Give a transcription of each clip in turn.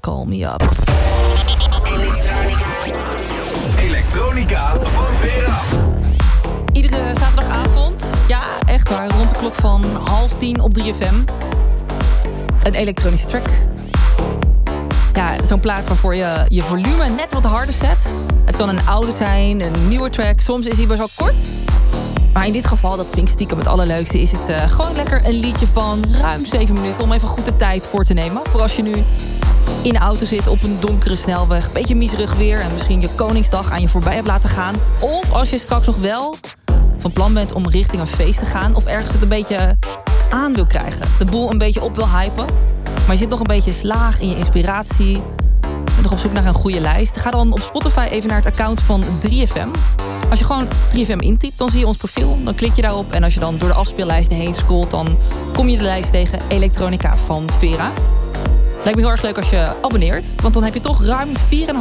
Call Me Up. Elektronica van Vera. Iedere zaterdagavond, ja echt waar, rond de klok van 9:30 op 3FM. Een elektronische track. Ja, zo'n plaat waarvoor je je volume net wat harder zet. Het kan een oude zijn, een nieuwe track. Soms is hij best wel kort. Maar in dit geval, dat vind ik stiekem het allerleukste, is het gewoon lekker een liedje van ruim 7 minuten om even goed de tijd voor te nemen. Voor als je nu in de auto zit op een donkere snelweg, een beetje miserig weer en misschien je Koningsdag aan je voorbij hebt laten gaan. Of als je straks nog wel van plan bent om richting een feest te gaan of ergens het een beetje aan wil krijgen. De boel een beetje op wil hypen. Maar je zit nog een beetje slaag in je inspiratie. Je bent nog op zoek naar een goede lijst. Ga dan op Spotify even naar het account van 3FM. Als je gewoon 3FM intypt, dan zie je ons profiel. Dan klik je daarop en als je dan door de afspeellijsten heen scrolt, dan kom je de lijst tegen Elektronica van Vera. Lijkt me heel erg leuk als je abonneert. Want dan heb je toch ruim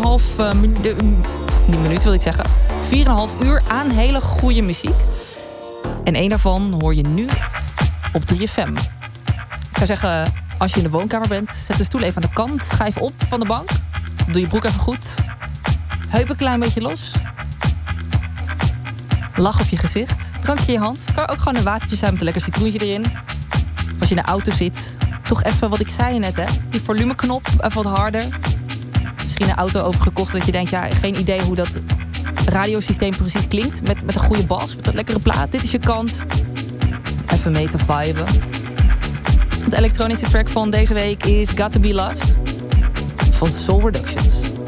4,5 uur aan hele goede muziek. En één daarvan hoor je nu op 3FM. Ik zou zeggen, als je in de woonkamer bent, zet de stoel even aan de kant. Ga even op van de bank. Doe je broek even goed. Heup een klein beetje los. Lach op je gezicht. Drankje in je hand. Kan ook gewoon een watertje zijn met een lekker citroentje erin. Als je in de auto zit, toch even wat ik zei net, hè. Die volumeknop, even wat harder. Misschien een auto overgekocht dat je denkt, ja, geen idee hoe dat radiosysteem precies klinkt. Met een goede bas, met een lekkere plaat. Dit is je kans. Even mee te viben. De elektronische track van deze week is Got To Be Loved van Soul Reductions.